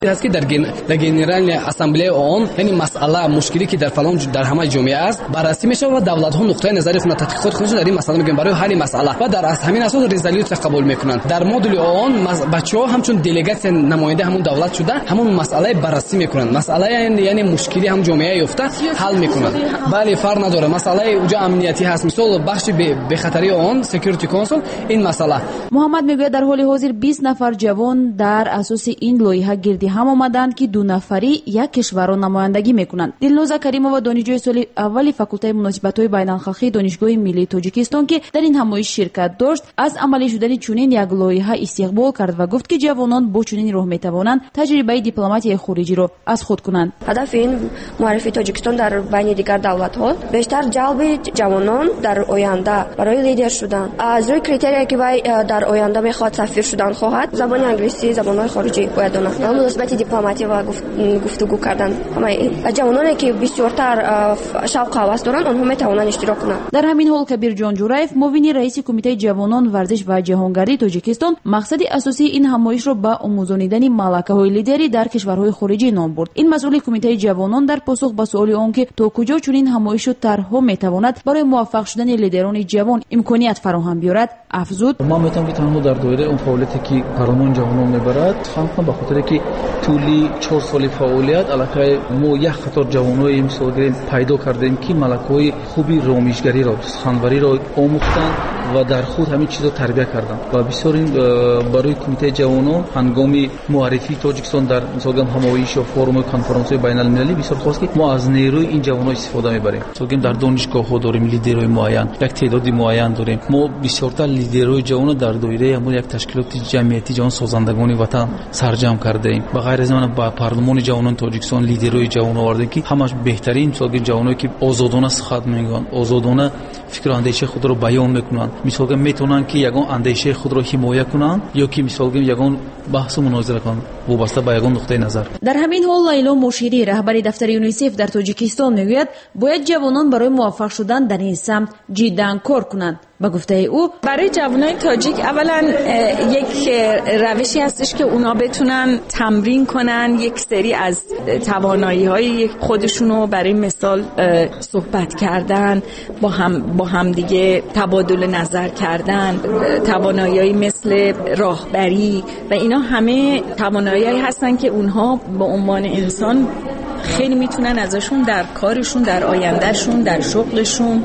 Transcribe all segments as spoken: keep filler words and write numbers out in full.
است که در در گنرال اسمبلی اون یعنی مسئله مشکلی که در فلان در همه جامعه است بررسی میشه و دولت ها نقطه نظر خود تحقیقات خودشون در این مسئله میگن برای حل مسئله و در از همین اساس رزولوت قبول میکنن. در مدل اون بچه‌ها همچون دلیگات نماینده همون دولت شده همون مسئله بررسی میکنن. مسئله یعنی یعنی مشکلی هم جامعه یافته حل میکنن. بله فرق نداره. مسئله اونجا امنیتی هست مثلا بخش به خطری اون سکیوریتی کانسل این مسئله. محمد میگوید در حال حاضر بیست نفر جوان در اساس این لایحه گردی هم آمدند که دو نفری یک کشور را نمایندگی میکنند. دلنوزا کریمова دانشجوی سال اولی فاکولته مناسبت‌های بین‌المللی دانشگاه ملی تاجیکستان که در این همایش شرکت داشت از عملی شدن چنین یک لایحه استقبال کرد و گفت که جوانان با چنین راه میتوانند تجربه دیپلماتی خارجی را از خود کنند. هدف این معرفی تاجیکستان در بین دیگر دولت‌ها بیشتر جلب جوانان در آینده برای لیدر شدن. از روی کریتریایی که وی در آینده میخواد سفیر شدن خواهد زبان انگلیسی زبان‌های خارجی باید داند. مناسبت دیپلماتی و گفتگو کردن همه جوانانی که بسیارتر شوق و هوس دارند آنها میتوانند اشتراک کنند. در همین حال کبیر جان جوراєв معاون رئیس کمیته جوانان ورزش و جهانگردی تاجیکستان مقصد اساسی این همایش را به آموزاندن ملکه‌های لیدری در کشورهای خارجی نام برد. این مسئول کمیته جوانان در پاسخ به سوال آن که تا کجا چنین همایش و طرح‌ها میتواند برای موفق شدن لیدران جوان امکانیت فراهم بیارد افزود: ما میتونم که تنها در دایره اون فعالیتی که پارلمان جوانان میبرد خواهم به خاطر که طولی چهار سال فعالیت علاقه ما یک خطر جوانای مثال پیدا کردیم که ملکه‌های خوبی رامشگری را سخنوری را آموختند و در خود همین چیزا تربیت کردند و بسیار این برای کمیته جوانان هنگام معرفی تاجیکستان در مثلا همایش و فورم و کنفرانس بین المللی بسیار خاص که ما از نیروی این جوانان استفاده میبریم. مثلا در دانشگاه‌ها داریم لیدرهای معین، یک تعداد معین داریم. ما بسیارتر لیدرهای جوان در دایره همون یک تشکیلات جمعیتی جوان سازندگان وطن سرجم کردیم. به غیر از من با پارلمان جوانان تاجیکستان لیدرهای جوان آوردیم که همش بهترین مثلا جوانایی که آزادانه صحبت میگن، آزادانه فکر و اندیشه خود رو بیان میکنن. مثلا میتونن که یگان اندیشه خود رو حمایت کنن یا که مثلا یگان بحث و مناظره کنن وابسته به یگان نقطه نظر. در همین حال لیلا مشیری رهبر دفتر یونیسف در تاجیکستان میگوید باید جوانان برای موفق شدن در این سمت جدی کار کنند. با گفته او برای جوانای تاجیک اولا یک روشی هستش که اونا بتونن تمرین کنن یک سری از توانایی‌های خودشونو برای مثال صحبت کردن با هم با هم دیگه تبادل نظر کردن، توانایی‌های مثل راهبری و اینا همه توانایی‌هایی هستن که اونها به عنوان انسان خیلی میتونن ازشون در کارشون، در آیندهشون، در شغلشون،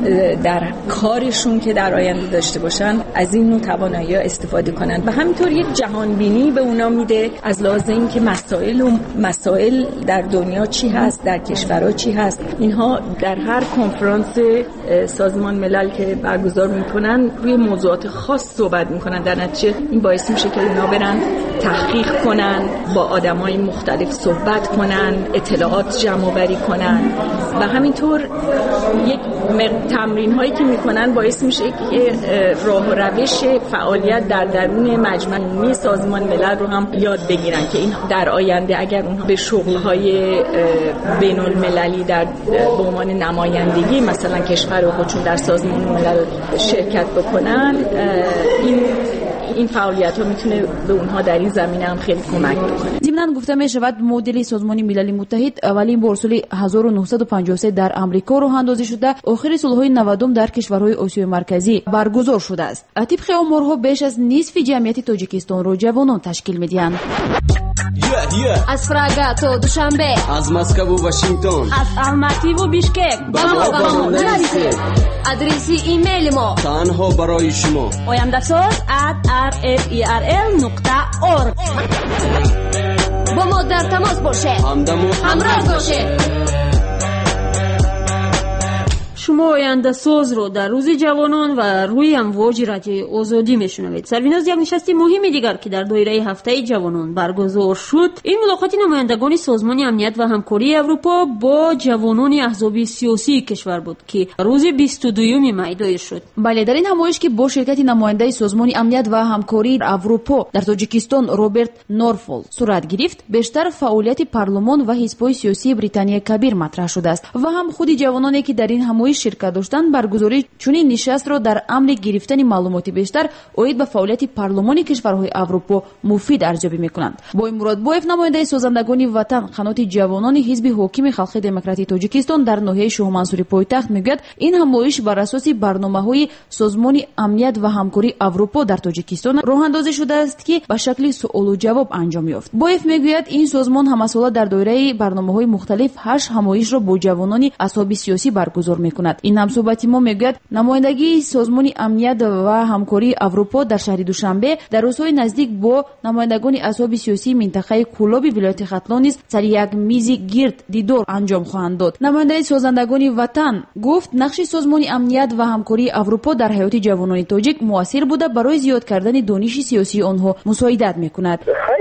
در کارشون که در آینده داشته باشن از این نوع توانایی‌ها استفاده کنن و همینطور یک جهان بینی به اونا میده از لحاظ اینکه مسائل و مسائل در دنیا چی هست، در کشورها چی هست. اینها در هر کنفرانس سازمان ملل که برگزار میکنن روی موضوعات خاص صحبت میکنن. در نتیجه این باعث میشه که اونا برن تحقیق کنن، با آدمای مختلف صحبت کنن، اطلاعات جمع آوری کنن و همینطور یک تمرین هایی که میکنن باعث میشه که راه و روش فعالیت در درون مجمع عمومی سازمان ملل رو هم یاد بگیرن که این در آینده اگر اونها به شغل های بین المللی در به عنوان نمایندگی مثلا کشور خودشون در سازمان ملل شرکت بکنن این این فعالیت ها میتونه به اونها در این زمینه هم خیلی کمک بکنه. ضمناً گفته می شود مدل سازمان ملل متحد اولین بار سال هزار و نهصد و پنجاه و سه در آمریکا راه اندازی شده آخر صلح‌های نودم در کشورهای آسیای مرکزی برگزار شده است. طبق آمارها بیش از نصف جمعیت تاجیکستان را جوانان تشکیل میدهند. Yeah, yeah. از پراگا تا دوشنبه، از مسکو و واشنگتن، از الماتی و بیشکک، با ما نویسید. آدرس ایمیل ما تنها برای شما oyandasaz at r f e r l نقطه org. با ما در تماس باشه، همدم و همراه باشه. شما آینده ساز رو در روز جوانان و روی امواج رادیوی آزادی میشنوید. سربیناز یک نشست مهم دیگر که در دایره هفته جوانان برگزار شد، این ملاقات نمایندگان سازمان امنیت و همکاری اروپا با جوانان احزاب سیاسی کشور بود که روز بیست و دوم می دایر شد. بله، در این همایش که با شرکت نماینده سازمان امنیت و همکاری اروپا در تاجیکستان رابرت نورفول صورت گرفت، بیشتر فعالیت پارلمان و حزب‌های سیاسی بریتانیا کبیر مطرح شده است و هم خود جوانانی که در این همایش ҳамоиш ширкат доштанд, баргузории чунин нишастро дар амри гирифтани маълумоти бештар оид ба фаъолияти парлумони кишварҳои аврупо муфид арзёбӣ мекунанд. Бой Муродбоев, намояндаи созандагони ватан қаноти ҷавонони ҳизби ҳокими халқи демократии Тоҷикистон дар ноҳияи Шоҳмансури пойтахт мегӯяд, ин ҳамоиш бар асоси барномаҳои созмони амният ва ҳамкории аврупо дар Тоҷикистон роҳандозӣ шудааст, ки ба шакли суолу ҷавоб анҷом ёфт. Боев мегӯяд, ин созмон ҳамасола дар доираи барномаҳои мухталиф ҳашт ҳамоишро бо ҷавонони асҳоби сиёсӣ баргузор мекунад. ин ҳамсӯҳбати мо мегӯяд, намояндагии созмони амният ва ҳамкории аврупо дар шаҳри Душанбе дар рӯзҳои наздик бо намояндагони асҳоби сиёсии минтақаи Кӯлоби вилояти Хатлон низ сари як мизи гирд дидор анҷом хоҳанд дод. Намояндаи созандагони ватан гуфт, нақши созмони амният ва ҳамкории аврупо дар ҳаёти ҷавонони тоҷик муассир буда барои зиёд кардани дониши сиёсии онҳо мусоидат мекунад.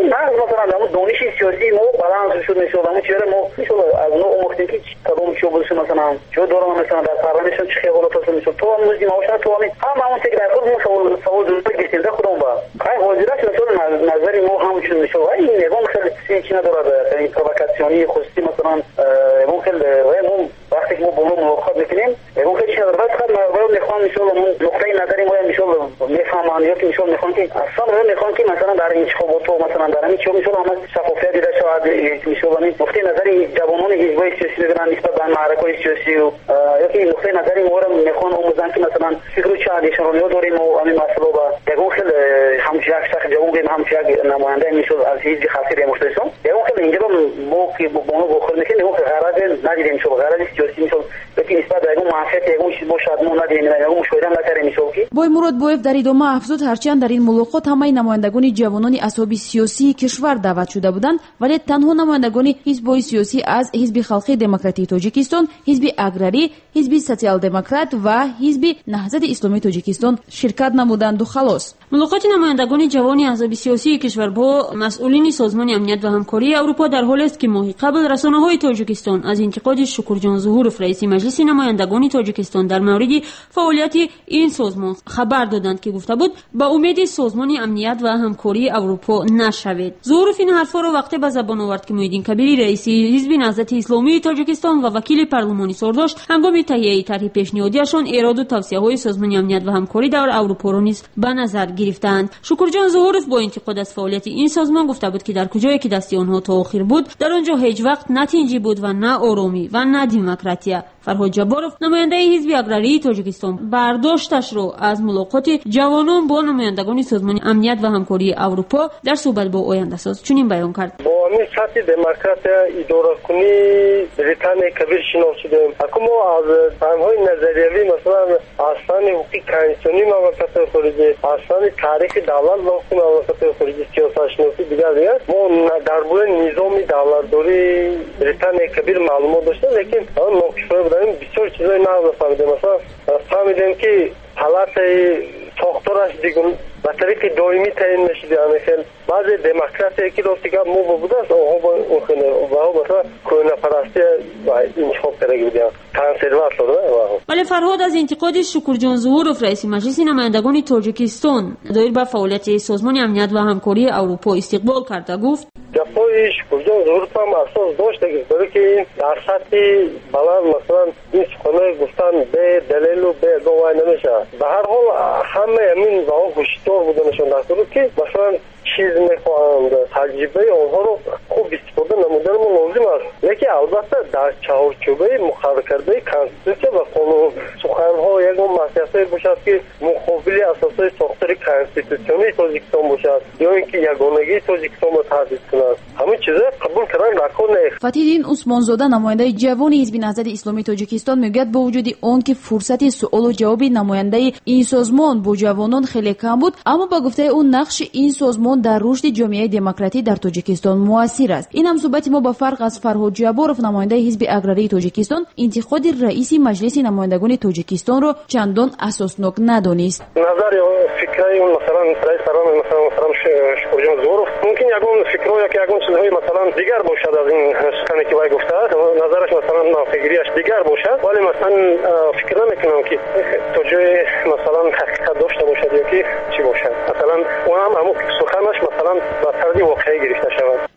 دانشی سیاسی ما بالانس شد میشد اما چرا ما میشد از نوع مختلفی که کدوم چه بودش مثلا چه دوران مثلا در پارلمانشون چه خیالات هست میشد تو هم موزی ماشین تو همین هم همون فکر در خود سوال سوال درست گرفتیم خودم با کای حاضرش شد نظری ما هم چون میشد این نگاه خیلی چیزی نداره این پرووکاسیونی خصوصی مثلا ممکن و وقتی که ما با اون ملاقات میکنیم ممکن چه نداره بس خود ما میخوام میشد اون نقطه نظری ما میشد میفهمن یا که میشد میخوان که اصلا میخوان که مثلا در این انتخابات تو مثلا در این چه میشد همه شفافیت دیده شود میشد این نقطه نظری جوانان حزبای سیاسی میگن نسبت به معرکات سیاسی یا که نقطه نظری ما رو میخوان آموزن که مثلا فکر چه ادیشنالی داریم و همین مسئله با یگون خیلی همچی یک شخص جوان بیم همچی یک نماینده میشد از حزب خاصی دموکراسیون یگون خیلی اینجا ما که با اونو بخور میکنیم یگون غرض ندیدیم میشد غرض سیاسی میشد یکی نسبت به یگون معافیت یگون چیز با شادمون ندیدیم یگون مشاهده نکردیم میشد که بای Муродбоев дар идома афзуд, ҳарчанд дар ин мулоқот ҳамаи намояндагони ҷавонони асҳоби сиёсии кишвар даъват шуда буданд, вале танҳо намояндагони ҳизбҳои сиёсӣ аз ҳизби халқи демократии Тоҷикистон, ҳизби аграрӣ, ҳизби социал-демократ ва ҳизби наҳзати исломии Тоҷикистон ширкат намуданд. халос. мулоқоти намояндагони ҷавони аҳзоби сиёсии кишвар бо масъулини созмони амният ва ҳамкории аврупо дар ҳоле аст, ки моҳи қабл расонаҳои Тоҷикистон аз интиқоди Шукурҷон Зуҳуров, раиси маҷлиси намояндагони Тоҷикистон дар мавриди фаъолияти ин созмон хабар доданд, ки гуфта буд ба умеди созмони амният ва ҳамкории аврупо нашавед. Зуҳуров ин ҳарфҳоро вақте ба забон овард, ки Муҳиддин Кабирӣ, раиси ҳизби наҳзати исломии Тоҷикистон ва вакили парлумони сордошт, ҳангоми таҳияи тарҳи пешниҳодиашон эроду тавсияҳои созмони амният ва ҳамкорӣ дар аврупоро низ ба назар гирифтанд. Шукурҷон Зуҳуров бо интиқод аз фаъолияти ин созмон гуфта буд, ки дар куҷое ки дасти онҳо то охир буд, дар он ҷо ҳеҷ вақт на тинҷӣ буд ва на оромӣ ва на демократия. Фарҳод Ҷабборов, намояндаи ҳизби аграрии Тоҷикистон, бардошташро аз мулоқоти ҷавонон бо намояндагони созмони амният ва ҳамкории аврупо дар суҳбат бо Ояндасоз чунин баён кард. бо ҳамин сатҳи демократия идоракунӣ Британияи кабир шинос шудем. акум мо аз фаҳмҳои назариявӣ, масалан аз фани ҳуқуқи конститутсионӣ мамлакатҳои хориҷӣ, аз фани таърихи давлат ва ҳуқуқи мамлакатҳои хориҷӣ, сиёсатшиносӣ дигар дигар мо дар бораи низоми давлатдории Британияи кабир маълумот доштем, лекин нокишфоҳӣ будаем, бисёр чизои нав нафаҳмидем. масалан фаҳмидем ки палатаи сохтораш дигун ба тариқи доимӣ таъин мешуд. яъне хел баъзе демократие ки рости гап мо бубудааст, онҳо баҳо масалан кӯҳнапарастӣ интихоб карда буданд, консерватор. вале Фарҳод аз интиқоди Шукурҷон Зуҳуров, раиси маҷлиси намояндагони Тоҷикистон, доир ба фаъолияти созмони амният ва ҳамкории аврупо истиқбол карда гуфт: гапҳои Шукурҷон Зуҳуров ҳам асос дошт, барои ки дар сатҳи баланд масалан ин суханои гуфтан бе далелу бе гавоҳӣ намешавад. ба ҳар ҳол ҳамаи ҳамин заҳо ҳушдор буданашон дар сурат ки масалан чиз мехоҳанд, таҷрибаи онҳоро хуб истифода намудани мо лозим аст, лекин албатта дар чаҳорчӯбаи мухаллиф кардаи конститутсия ва қонун суханҳо ягон маслиҳатҳое бошад ки муқобили асосҳои сохтори конститутсионии Тоҷикистон бошад ё ин ки ягонагии Тоҷикистонро таҳдид кунад. ҳамин чиза қабул кардан ракон нест. Фатҳиддин Усмонзода, намояндаи ҷавони ҳизби наҳзати исломии Тоҷикистон, мегӯяд бо вуҷуди он ки фурсати суолу ҷавоби намояндаи ин созмон бо ҷавонон хеле кам буд, аммо ба гуфтаи ӯ нақши ин созмон дар рушди ҷомеаи демократӣ дар Тоҷикистон муассир аст. ин ҳамсӯҳбати мо ба фарқ аз Фарҳод Ҷабборов, намояндаи ҳизби аграрии Тоҷикистон, интиқоди раиси маҷлиси намояндагони Тоҷикистонро чандон асоснок надонист. назари фикраи масалан раис парламент масалан Шукурҷон Зуҳуров мумкин ягон фикро яки ягон чизҳои масалан дигар бошад аз ин сухане ки вай гуфтааст. назараш масалан фикриаш дигар бошад, вале масалан фикр намекунам ки то ҷое масалан ҳақиқат дошта бошад ёки чӣ бошад. масалан онам ҳамон суханаш масалан ба тарзи воқеӣ гирифта шавад.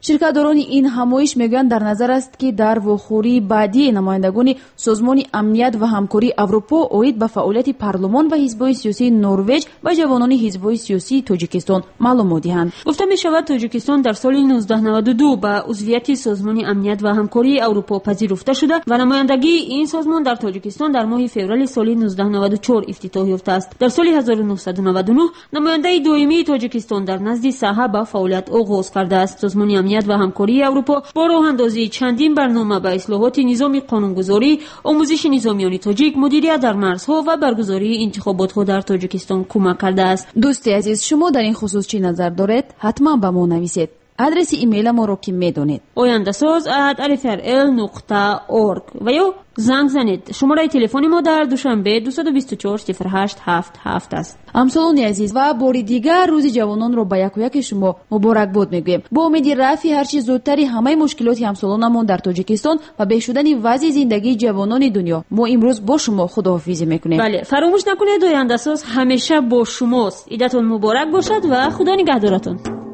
ширкатдорони ин ҳамоиш мегӯянд дар назар аст ки дар вохӯрии баъдии намояндагони созмони амният ва ҳамкории аврупо оид ба фаъолияти парлумон ва ҳизбҳои сиёсии норвеҷ ба ҷавонони ҳизбҳои сиёсии тоҷикистон маълумот диҳанд. гуфта мешавад тоҷикистон дар соли нуздаҳ наваду ду ба узвияти созмони амният ва ҳамкории аврупо пазируфта шуда ва намояндагии ин созмон дар тоҷикистон дар моҳи феврали соли нуздаҳ наваду чор ифтитоҳ ёфтааст. дар соли ҳазору нуҳсаду наваду нӯҳ намояндаи доимии тоҷикистон дар назди саҳа ба фаъолият оғоз кардааст. созмони амният ва ҳамкории аврупо бо роҳандозии чандин барнома ба ислоҳоти низоми қонунгузорӣ, омӯзиши низомиёни тоҷик, мудирият дар марзҳо ва баргузории интихоботҳо дар тоҷикистон кӯмак кардааст. дӯсти азиз, шумо дар ин хусус чӣ назар доред? ҳатман ба мо нависед. адреси имейла моро ки медонед ояндасоз at r f r l nuqta org ва ё занг занед. шумораи телефони мо дар душанбе дуйсад у бисту чор сифр ҳашт ҳафт ҳафт аст. ҳамсолони азиз, ва бори дигар рӯзи ҷавононро ба якояки шумо муборакбод мегӯем. бо умеди рафъи ҳарчи зудтари ҳамаи мушкилоти ҳамсолонамон дар тоҷикистон ва беҳшудани вазъи зиндагии ҷавонони дунё, мо имрӯз бо шумо худоҳофизӣ мекунем. бале, фаромӯш накунед, ояндасоз ҳамеша бо шумост. идатон муборак бошад ва худо нигаҳдоратон.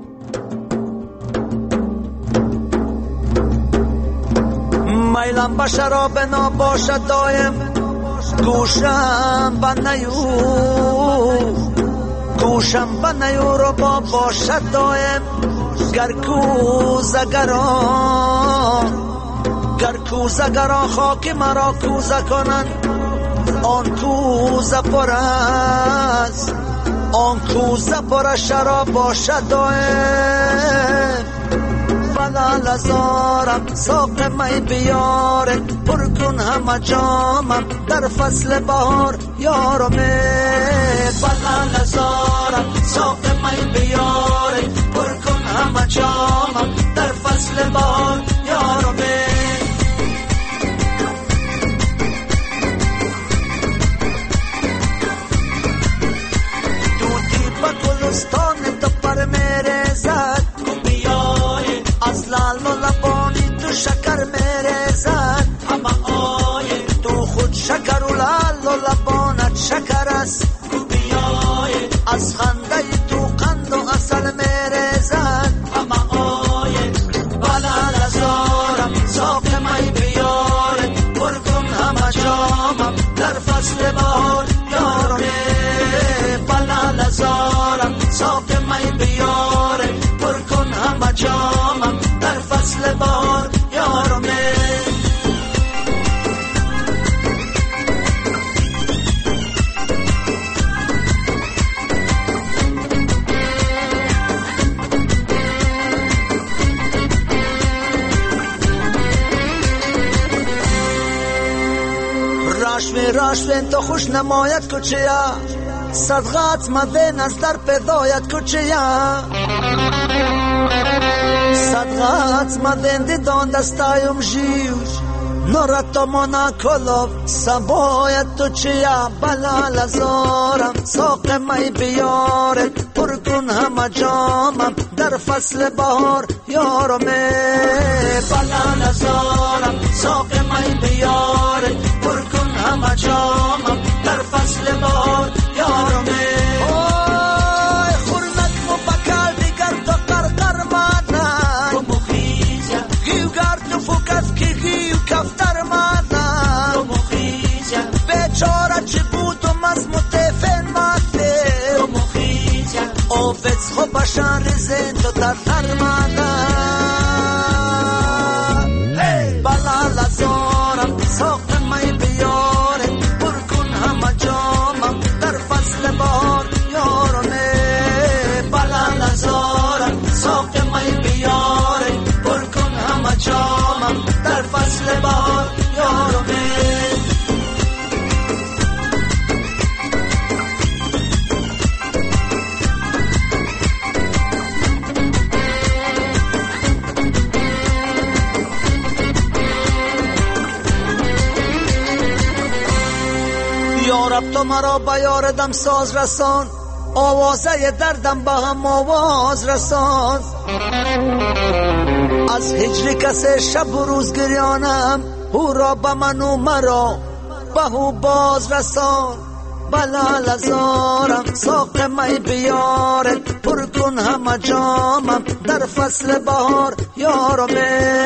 میلم با شراب نباشد دایم گوشم با نیور گوشم با نیور و با باشد دایم گر کوزگران گر کوزگران خاک مرا کوزه کنند آن کوزه پر است آن کوزه پر شراب باشد دایم بلال ازارم ساق می بیاره پر کن همه جامم در فصل بهار یارمه بلال ازارم ساق می بیاره پر کن همه جامم در فصل بهار یارمه دودی با گلستان تو پر میره زد از لال و لبانی تو شکر میره زد همه آیه تو خود شکر و لال و لبانت شکر است بیایه از خنده تو قند و اصل میره زد همه آیه بلال ازارم ساق می بیاره پر کن همه جامم در فصل بهار یارمه بلال ازارم ساق می بیاره پر کن همه جامم در فصل بهار یارمه راشوی راشوی تو خوش نماید کچیا صدقات مدین از در پیدایت کچیا صدقات مدین دیدان دستایم جیوش نورت مانا کلوف سبایت تو چیا بلال ازارم ساق می بیاره پر کن همه جامم در فصل بهار یارمه بلال ازارم ساق می بیاره پر کن همه جامم در فصل بهار یارمه اوی خورنک مو بکال دیگر تو قرقر مانن تو مخیزه گیو گر تو فکف کی گیو کفتر مانن تو مخیزه بیچاره چی بود و مزموته فن مانده تو مخیزه او فیز خوب باشن ریزن تو در تر مانن بلال ازارم ساق می بیاره پر کن همه جامم در فصل بهار یارمه بلال ازارم ساق می بیاره پر کن همه جامم در فصل بهار یارمه یارب تو مرا به یار دم ساز رسان آوازه دردم به هم آواز رسان از هجر کسی شب و روز گریانم او را به من و مرا به او باز رسان بلال ازارم ساق می بیارت پر کن همه جامم در فصل بهار یارو